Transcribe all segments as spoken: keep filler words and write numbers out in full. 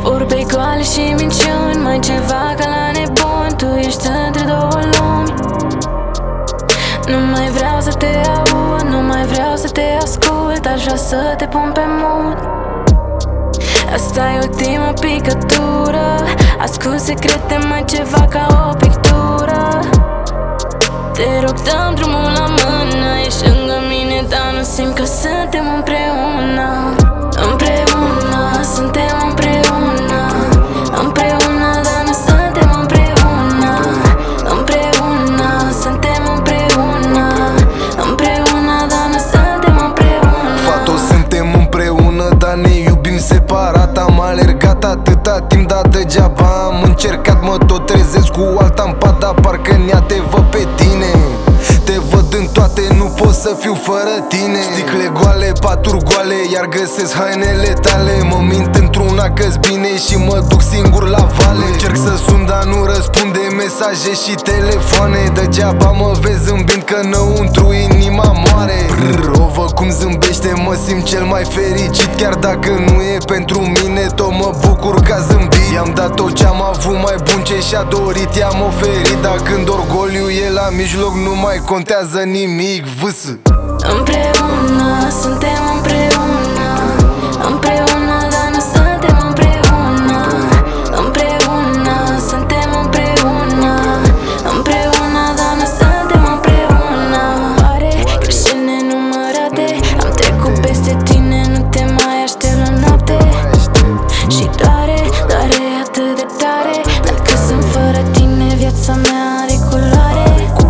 Vorbe goale și minciuni, mai ceva ca la nebun. Tu ești între două lumi. Nu mai vreau să te aud, nu mai vreau să te ascult. Aș vrea să te pun pe mut. Asta e ultima picătură. Ascult secrete, mai ceva ca o pictură. Te rog, dăm drumul la mână. Ești lângă mine, dar nu simt că suntem împreună. Împreună, suntem împreună. Împreună, dar nu suntem împreună. Împreună, suntem împreună. Împreună, dar nu suntem împreună. Fato, suntem împreună, dar ne iubim separat. Am alergat atâta timp, dar degeaba am încercat. Mă tot trezesc cu alta-n pat, dar parcă în ea te văd pe tine. Te văd în toate, nu pot să fiu fără tine. Sticle goale, paturi goale, iar găsesc hainele tale. Mă mint într-una că-s bine și mă duc singur la vale. Încerc să sun, dar nu răspunde mesaje și telefoane. Degeaba mă vezi zâmbind, că înăuntru inima moare. Brr, o văd cum zâmbește, mă simt cel mai fericit. Chiar dacă nu e pentru mine, tot mă bucur că a zâmbit. I-am dat tot ce-am avut mai bun, ce și-a dorit i-am oferit. Dar când orgoliu e la mijloc, nu mai contează nimic. Vâsă. Împreună, suntem împreună. Împreună, dar nu suntem împreună. Împreună, suntem împreună. Împreună, dar nu suntem împreună. Pare greșeli nenumărate. Am trecut peste tine, nu te mai aștept la noapte. Și doare, doare atât de tare. Dacă sunt fără tine, viața mea are culoare.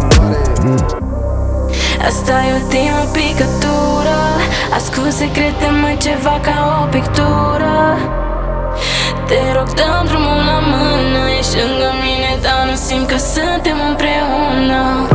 Asta e ultima picătură. Ascult secrete, mai ceva ca o pictură. Te rog, dăm drumul la mână. Ești lângă mine, dar nu simt că suntem împreună.